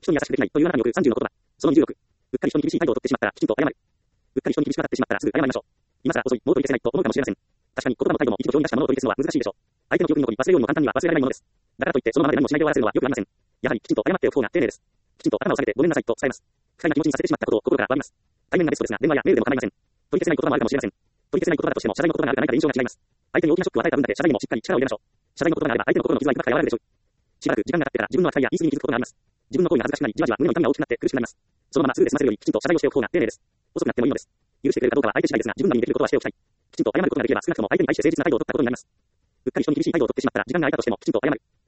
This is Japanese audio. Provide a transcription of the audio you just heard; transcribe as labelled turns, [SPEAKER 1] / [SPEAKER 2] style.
[SPEAKER 1] 人に優しくできないというあなたによる30の言葉。その26。うっかり人に厳しい態度を取ってしまったら、きちんと謝る。うっかり人に厳しくなってしまったら、すぐ謝りましょう。今更遅い、もう取り消せないと思うかもしれません。確かに言葉も態度も一度表に出したものを取り消すのは難しいでしょう。相手の記憶に残り、忘れようにも簡単には忘れられないものです。だからといって、そのままで何もしないで終わらせるのはよくありません。やはり、きちんと謝っておく方が丁寧です。きちんと頭を下げてごめんなさいと伝えます。不快な気持ちにさせてしまったことを心から詫びます。対面がベストですが、電話やメールでも構いません。取り消せない言葉もあるかもしれません。取り消せない言葉だとしても、謝罪の言葉があるかないかで印象が違います。相手に大きなショックを与えた分だけ謝罪にもしっかり力を入れましょう。謝罪の言葉があれば、相手の心の傷はいくらか和らぐでしょう。しばらく時間が経ってから自分の扱いや言い過ぎに気づくことがあります。自分の行為が恥ずかしくなり、じわじわ胸の痛みが大きくなって苦しくなります。そのまますぐで済ませるより、きちんと謝罪をしておく方が丁寧です。遅くなってもいいのです。許してくれるかどうかは相手次第ですが、自分なりにできることはしておきたい。きちんと謝ることができれば、少なくとも相手に対して誠実な態度を取ったことになります。うっかり人に厳しい態度を取ってしまったら、時間が空いたとしても、きちんと謝る。